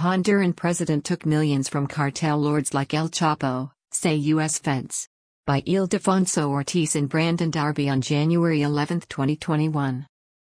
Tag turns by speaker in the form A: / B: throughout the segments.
A: Honduran president took millions from cartel lords like El Chapo, say U.S. feds. By Ildefonso Ortiz and Brandon Darby on January 11, 2021.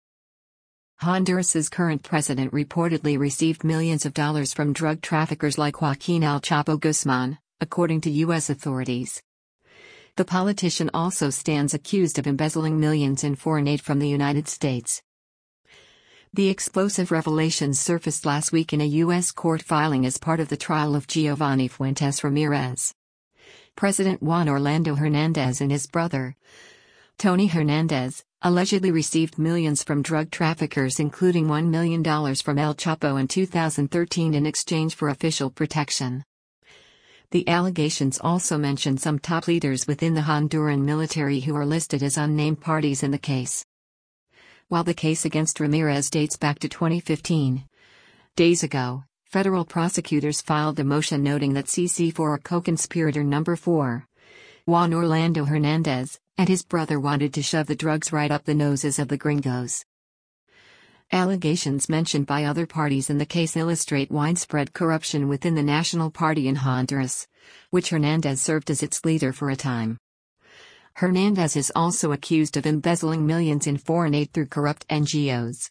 A: Honduras's current president reportedly received millions of dollars from drug traffickers like Joaquin El Chapo Guzman, according to U.S. authorities. The politician also stands accused of embezzling millions in foreign aid from the United States. The explosive revelations surfaced last week in a U.S. court filing as part of the trial of Giovanni Fuentes Ramirez. President Juan Orlando Hernandez and his brother, Tony Hernandez, allegedly received millions from drug traffickers, including $1 million from El Chapo in 2013 in exchange for official protection. The allegations also mention some top leaders within the Honduran military who are listed as unnamed parties in the case. While the case against Ramirez dates back to 2015, days ago, federal prosecutors filed a motion noting that CC4 co-conspirator number 4, Juan Orlando Hernandez, and his brother wanted to shove the drugs right up the noses of the gringos. Allegations mentioned by other parties in the case illustrate widespread corruption within the National Party in Honduras, which Hernandez served as its leader for a time. Hernandez is also accused of embezzling millions in foreign aid through corrupt NGOs.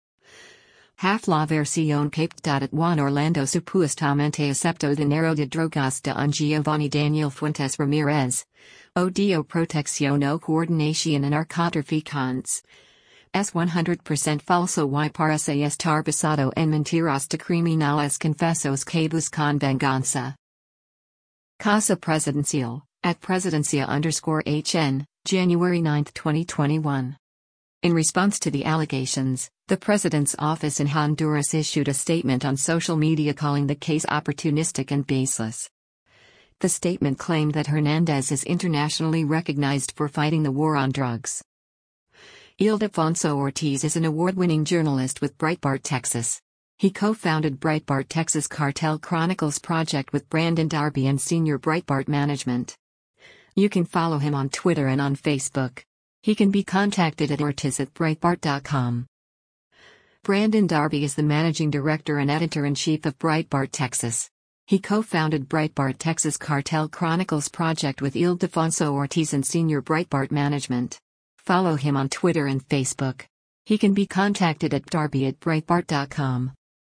A: Half la versión captada at Juan Orlando supuestamente aceptó dinero de drogas de un Giovanni Daniel Fuentes Ramirez, o dio protección o coordinación en narcotraficantes. Es 100% falso y parece estar basado en mentiras de criminales confesos que buscan venganza. Casa Presidencial, at Presidencia_HN, January 9, 2021. In response to the allegations, the president's office in Honduras issued a statement on social media calling the case opportunistic and baseless. The statement claimed that Hernandez is internationally recognized for fighting the war on drugs. Ildefonso Ortiz is an award-winning journalist with Breitbart Texas. He co-founded Breitbart Texas Cartel Chronicles project with Brandon Darby and senior Breitbart management. You can follow him on Twitter and on Facebook. He can be contacted at ortiz@breitbart.com. Brandon Darby is the managing director and editor-in-chief of Breitbart Texas. He co-founded Breitbart Texas Cartel Chronicles project with Ildefonso Ortiz and senior Breitbart management. Follow him on Twitter and Facebook. He can be contacted at darby@breitbart.com.